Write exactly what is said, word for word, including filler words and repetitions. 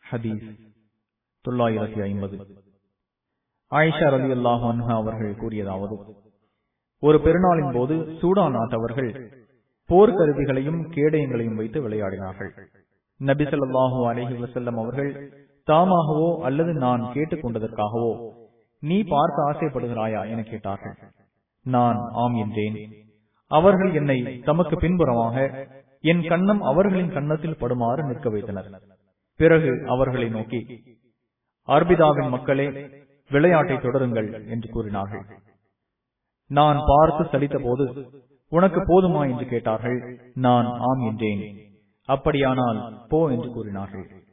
ஹதீஸ் தொள்ளாயிரத்தி ஐம்பது. ஆயிஷா ரலியல்லாஹு அன்ஹா அவர்கள் கூறியதாவது, ஒரு பெருநாளின் போது சூடான் நாட்டவர்கள் போர்க்கருவிகளையும் கேடயங்களையும் வைத்து விளையாடினார்கள். நபி ஸல்லல்லாஹு அலைஹி வஸல்லம் அவர்கள் தாமாகவோ அல்லது நான் கேட்டுக் கொண்டதற்காகவோ நீ பார்க்க ஆசைப்படுகிறாயா என கேட்டார்கள். நான் ஆம் என்றேன். அவர்கள் என்னை தமக்கு பின்புறமாக என் கன்னம் அவர்களின் கன்னத்தில் படுமாறு நிற்க வைத்தனர். பிறகு அவர்களை நோக்கி, அர்பிதாவின் மக்களே, விளையாட்டை தொடருங்கள் என்று கூறினார்கள். நான் பார்த்து சலித்த போது, உனக்கு போதுமா என்று கேட்டார்கள். நான் ஆம் என்றேன். அப்படியானால் போ என்று கூறினார்கள்.